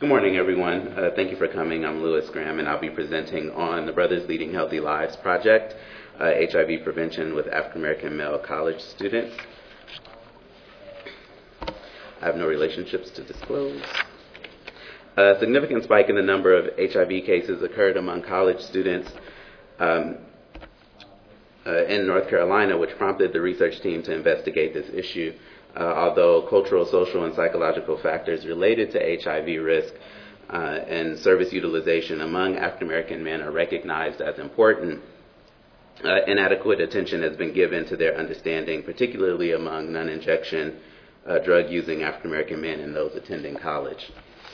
Good morning, everyone. Thank you for coming. I'm Lewis Graham, and I'll be presenting on the Brothers Leading Healthy Lives project, HIV prevention with African American male college students. I have no relationships to disclose. A significant spike in the number of HIV cases occurred among college students in North Carolina, which prompted the research team to investigate this issue. Although cultural, social, and psychological factors related to HIV risk and service utilization among African American men are recognized as important, inadequate attention has been given to their understanding, particularly among non-injection drug-using African American men and those attending college.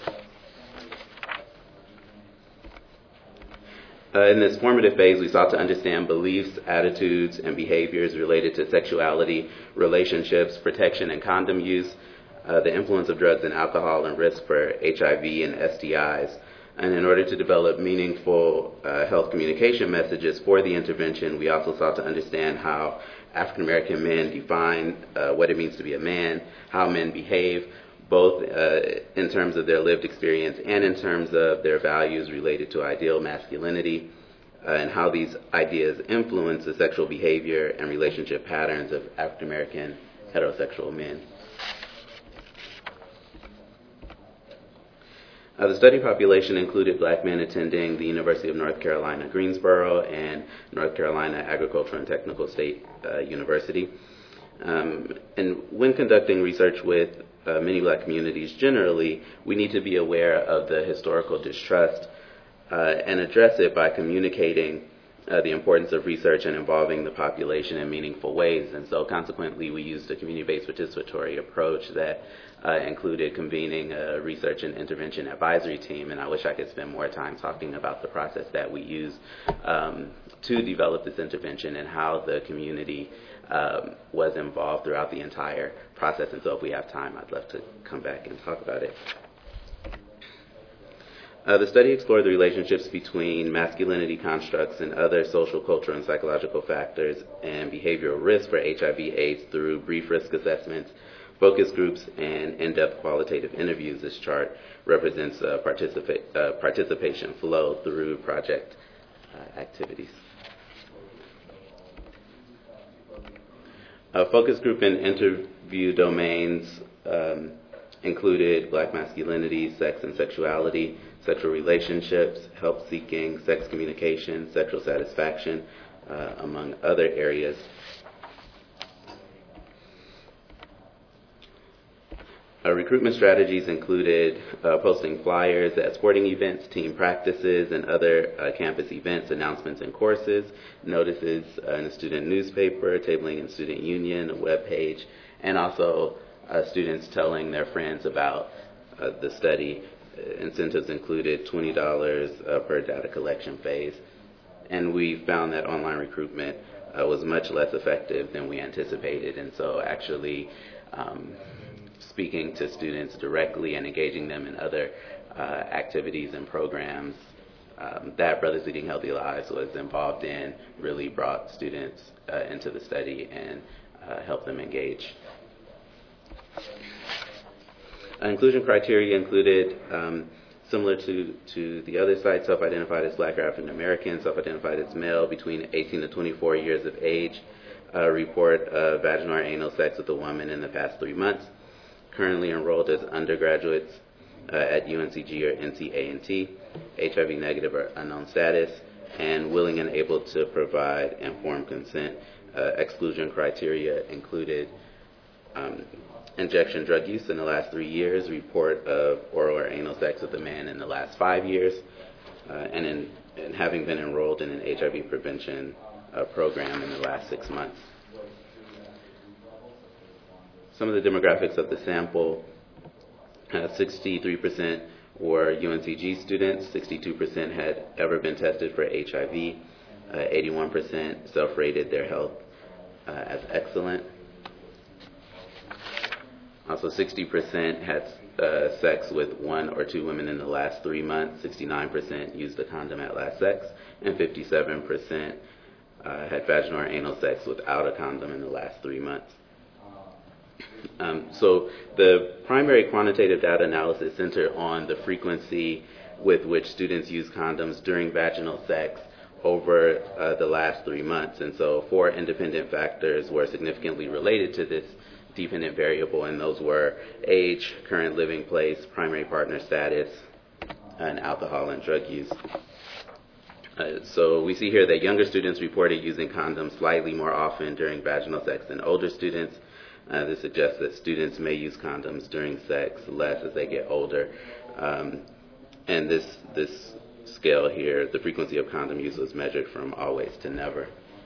In this formative phase, we sought to understand beliefs, attitudes, and behaviors related to sexuality, relationships, protection, and condom use, the influence of drugs and alcohol, and risk for HIV and STIs. And in order to develop meaningful health communication messages for the intervention, we also sought to understand how African American men define what it means to be a man, how men behave, both in terms of their lived experience and in terms of their values related to ideal masculinity, and how these ideas influence the sexual behavior and relationship patterns of African American heterosexual men. The study population included black men attending the University of North Carolina, Greensboro, and North Carolina Agricultural and Technical State University. And when conducting research with many black communities generally, we need to be aware of the historical distrust and address it by communicating the importance of research and involving the population in meaningful ways. And so consequently, we used a community-based participatory approach that included convening a research and intervention advisory team. And I wish I could spend more time talking about the process that we used to develop this intervention and how the community was involved throughout the entire process. And so if we have time, I'd love to come back and talk about it. The study explored the relationships between masculinity constructs and other social, cultural, and psychological factors and behavioral risks for HIV/AIDS through brief risk assessments, focus groups, and in-depth qualitative interviews. This chart represents participation flow through project activities. Focus group and interview domains included black masculinity, sex and sexuality, sexual relationships, help seeking, sex communication, sexual satisfaction, among other areas. Recruitment strategies included posting flyers at sporting events, team practices, and other campus events, announcements and courses, notices in a student newspaper, tabling in student union, a web page, and also students telling their friends about the study. Incentives included $20 per data collection phase. And we found that online recruitment was much less effective than we anticipated. And so actually speaking to students directly and engaging them in other activities and programs that Brothers Leading Healthy Lives was involved in really brought students into the study and helped them engage. Inclusion criteria included, similar to the other sites, self-identified as black or African American, self-identified as male between 18 to 24 years of age, report of vaginal or anal sex with a woman in the past 3 months, currently enrolled as undergraduates at UNCG or NCA&T, HIV negative or unknown status, and willing and able to provide informed consent. Exclusion criteria included injection drug use in the last 3 years, report of oral or anal sex with a man in the last 5 years, and having been enrolled in an HIV prevention program in the last 6 months. Some of the demographics of the sample, 63% were UNCG students, 62% had ever been tested for HIV, 81% self-rated their health as excellent. Also, 60% had sex with 1 or 2 women in the last 3 months, 69% used a condom at last sex, and 57% had vaginal or anal sex without a condom in the last 3 months. So the primary quantitative data analysis centered on the frequency with which students use condoms during vaginal sex over the last 3 months. And so 4 independent factors were significantly related to this dependent variable, and those were age, current living place, primary partner status, and alcohol and drug use. So we see here that younger students reported using condoms slightly more often during vaginal sex than older students. This suggests that students may use condoms during sex less as they get older. And this scale here, the frequency of condom use was measured from always to never.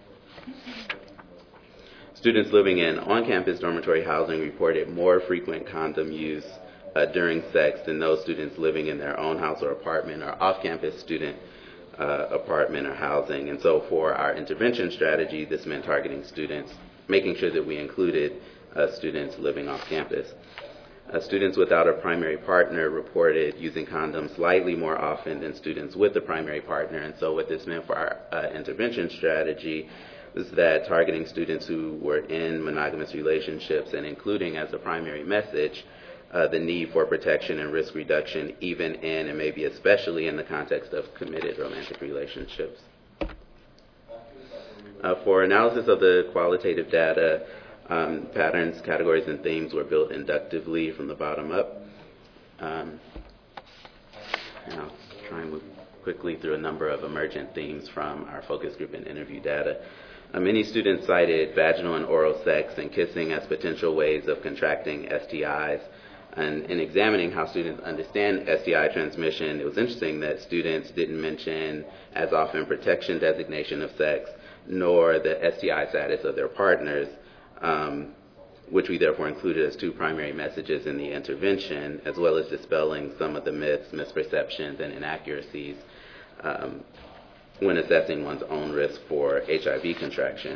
Students living in on-campus dormitory housing reported more frequent condom use during sex than those students living in their own house or apartment or off-campus student apartment or housing. And so for our intervention strategy, this meant targeting students, making sure that we included students living off campus. Students without a primary partner reported using condoms slightly more often than students with a primary partner. And so what this meant for our intervention strategy was that targeting students who were in monogamous relationships and including as a primary message the need for protection and risk reduction, even in and maybe especially in the context of committed romantic relationships. For analysis of the qualitative data, patterns, categories, and themes were built inductively from the bottom up. And I'll try and move quickly through a number of emergent themes from our focus group and interview data. Many students cited vaginal and oral sex and kissing as potential ways of contracting STIs. And in examining how students understand STI transmission, it was interesting that students didn't mention as often protection designation of sex, nor the STI status of their partners, which we therefore included as 2 primary messages in the intervention, as well as dispelling some of the myths, misperceptions, and inaccuracies when assessing one's own risk for HIV contraction.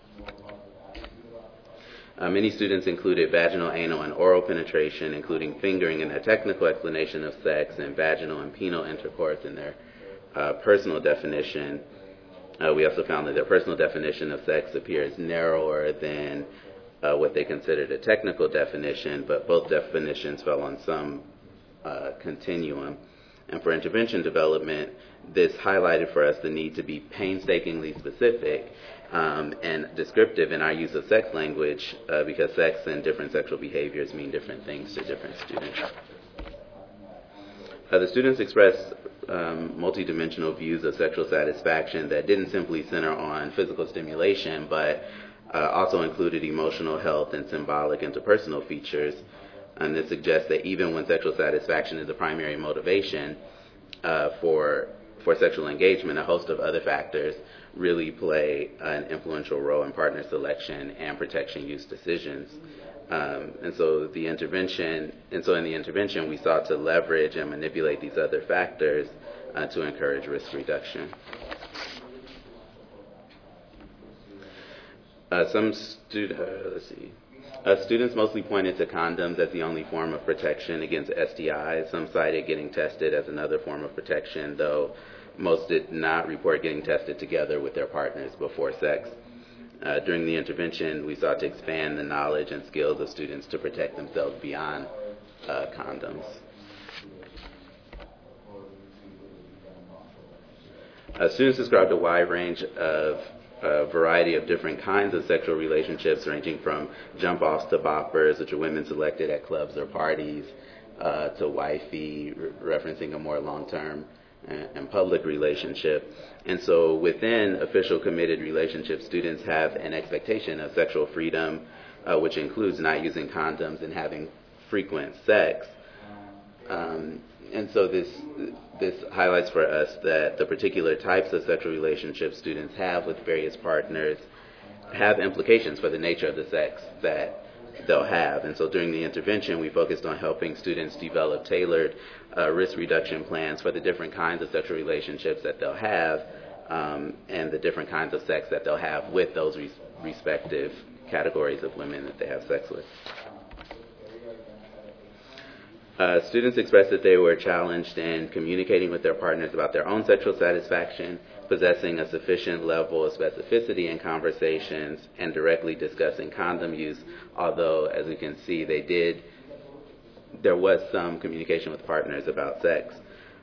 Many students included vaginal, anal, and oral penetration, including fingering in their technical explanation of sex, and vaginal and penile intercourse in their personal definition. We also found that their personal definition of sex appears narrower than what they considered a technical definition, but both definitions fell on some continuum. And for intervention development, this highlighted for us the need to be painstakingly specific and descriptive in our use of sex language because sex and different sexual behaviors mean different things to different students. The students expressed multidimensional views of sexual satisfaction that didn't simply center on physical stimulation, but also included emotional health and symbolic interpersonal features. And this suggests that even when sexual satisfaction is the primary motivation for sexual engagement, a host of other factors really play an influential role in partner selection and protection use decisions. And so in the intervention, we sought to leverage and manipulate these other factors to encourage risk reduction. Students mostly pointed to condoms as the only form of protection against STIs. Some cited getting tested as another form of protection, though most did not report getting tested together with their partners before sex. During the intervention, we sought to expand the knowledge and skills of students to protect themselves beyond condoms. Students described a wide range of a variety of different kinds of sexual relationships, ranging from jump-offs to boppers, which are women selected at clubs or parties, to wifey, referencing a more long-term and public relationship. And so within official committed relationships, students have an expectation of sexual freedom, which includes not using condoms and having frequent sex. And so this highlights for us that the particular types of sexual relationships students have with various partners have implications for the nature of the sex that they'll have. And so during the intervention, we focused on helping students develop tailored risk reduction plans for the different kinds of sexual relationships that they'll have and the different kinds of sex that they'll have with those respective categories of women that they have sex with. Students expressed that they were challenged in communicating with their partners about their own sexual satisfaction, possessing a sufficient level of specificity in conversations, and directly discussing condom use, although, as we can see, there was some communication with partners about sex.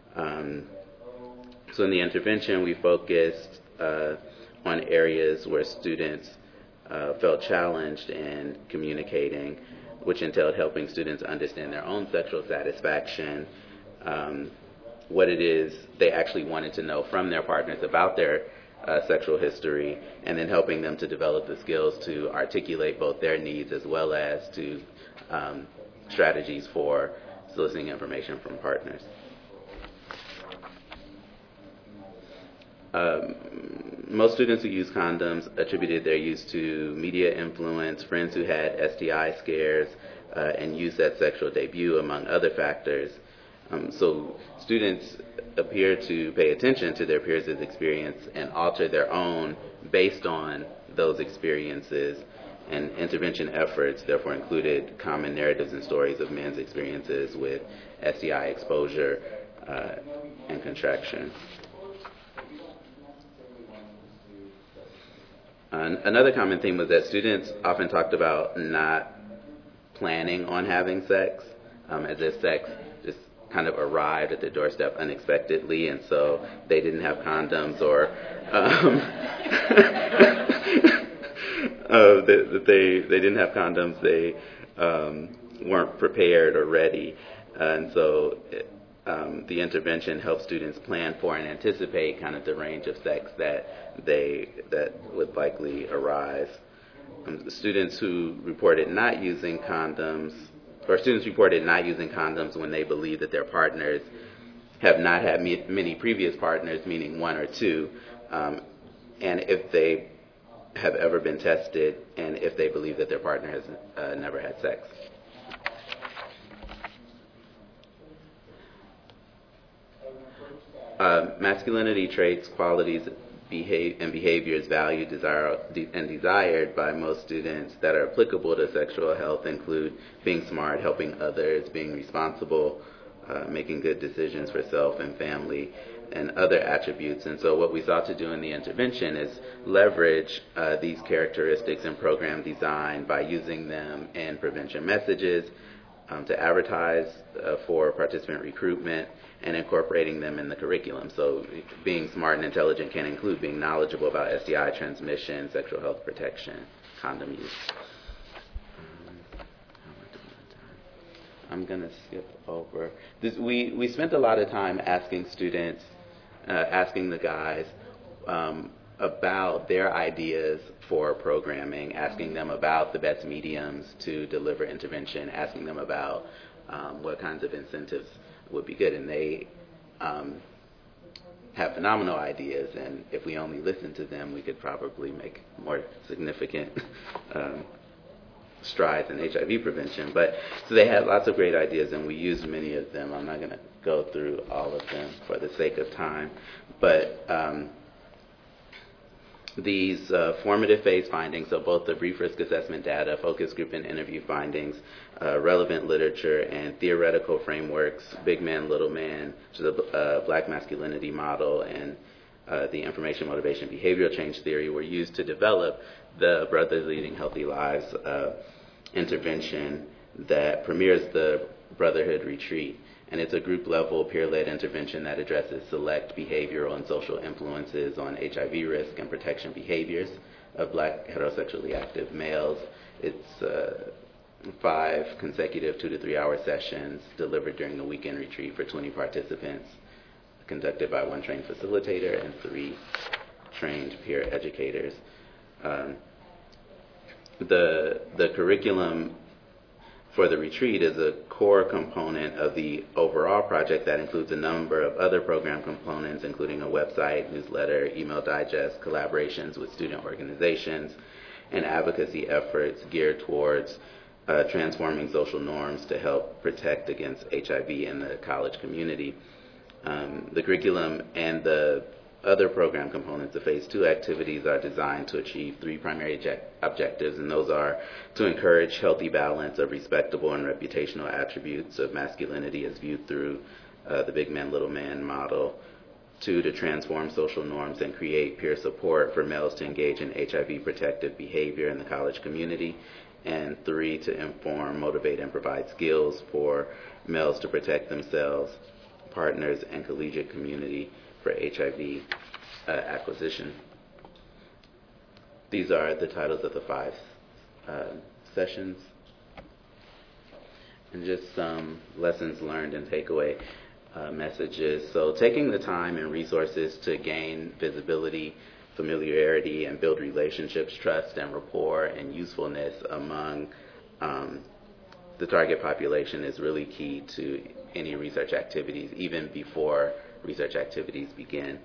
So in the intervention, we focused on areas where students felt challenged in communicating, which entailed helping students understand their own sexual satisfaction, what it is they actually wanted to know from their partners about their sexual history, and then helping them to develop the skills to articulate both their needs as well as to strategies for soliciting information from partners. Most students who use condoms attributed their use to media influence, friends who had STI scares, and use at sexual debut, among other factors. So students appear to pay attention to their peers' experience and alter their own based on those experiences, and intervention efforts therefore included common narratives and stories of men's experiences with STI exposure and contraction. Another common theme was that students often talked about not planning on having sex, as if sex just kind of arrived at their doorstep unexpectedly, and so they didn't have condoms, or that they didn't have condoms, they weren't prepared or ready, and so the intervention helps students plan for and anticipate kind of the range of sex that would likely arise. Students who reported not using condoms, or students reported not using condoms when they believe that their partners have not had many previous partners, meaning one or two, and if they have ever been tested, and if they believe that their partner has never had sex. Masculinity traits, qualities, and behaviors valued, and desired by most students that are applicable to sexual health include being smart, helping others, being responsible, making good decisions for self and family, and other attributes. And so what we sought to do in the intervention is leverage these characteristics in program design by using them in prevention messages, to advertise for participant recruitment, and incorporating them in the curriculum. So being smart and intelligent can include being knowledgeable about STI transmission, sexual health protection, condom use. I'm going to skip over this. We spent a lot of time asking students, asking the guys about their ideas for programming, asking them about the best mediums to deliver intervention, asking them about what kinds of incentives would be good, and they have phenomenal ideas, and if we only listened to them, we could probably make more significant strides in HIV prevention. But so they had lots of great ideas, and we used many of them. I'm not going to go through all of them for the sake of time, but these formative phase findings, so both the brief risk assessment data, focus group and interview findings, relevant literature, and theoretical frameworks, big man, little man, which is a black masculinity model, and the information, motivation, behavioral change theory were used to develop the Brothers Leading Healthy Lives intervention that premieres the Brotherhood Retreat. And it's a group-level, peer-led intervention that addresses select behavioral and social influences on HIV risk and protection behaviors of black heterosexually active males. It's 5 consecutive 2 to 3 hour sessions delivered during a weekend retreat for 20 participants, conducted by 1 trained facilitator and 3 trained peer educators. The curriculum for the retreat is a core component of the overall project that includes a number of other program components, including a website, newsletter, email digest, collaborations with student organizations, and advocacy efforts geared towards transforming social norms to help protect against HIV in the college community. The curriculum and the other program components, the Phase 2 activities are designed to achieve three primary objectives, and those are to encourage healthy balance of respectable and reputational attributes of masculinity as viewed through the big man, little man model. 2, to transform social norms and create peer support for males to engage in HIV-protective behavior in the college community. And 3, to inform, motivate, and provide skills for males to protect themselves, partners, and collegiate community for HIV acquisition. These are the titles of the 5 sessions. And just some lessons learned and takeaway messages. So taking the time and resources to gain visibility, familiarity, and build relationships, trust, and rapport, and usefulness among the target population is really key to any research activities, even before research activities begin.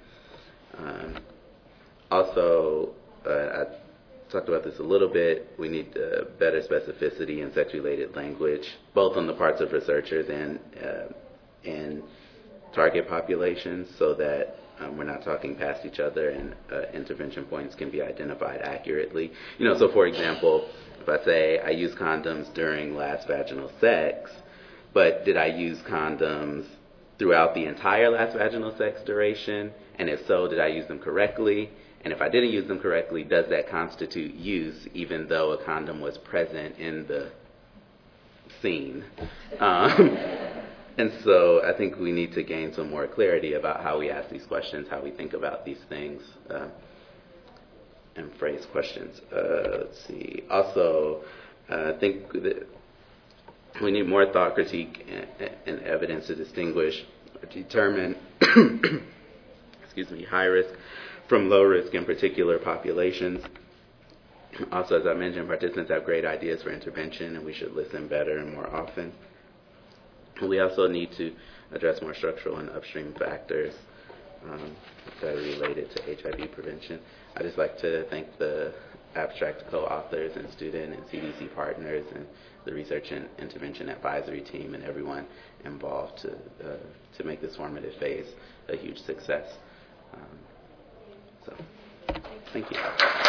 Also, I talked about this a little bit, we need better specificity in sex-related language, both on the parts of researchers and target populations, so that we're not talking past each other and intervention points can be identified accurately. So for example, if I say I use condoms during last vaginal sex, but did I use condoms throughout the entire last vaginal sex duration? And if so, did I use them correctly? And if I didn't use them correctly, does that constitute use even though a condom was present in the scene? And so I think we need to gain some more clarity about how we ask these questions, how we think about these things, and phrase questions. Let's see. Also, I think that we need more thought, critique, and evidence to distinguish or determine high risk from low risk in particular populations. Also, as I mentioned, participants have great ideas for intervention, and we should listen better and more often. We also need to address more structural and upstream factors that are related to HIV prevention. I'd just like to thank the abstract co-authors and student and CDC partners and the research and intervention advisory team and everyone involved to make this formative phase a huge success. So, thank you.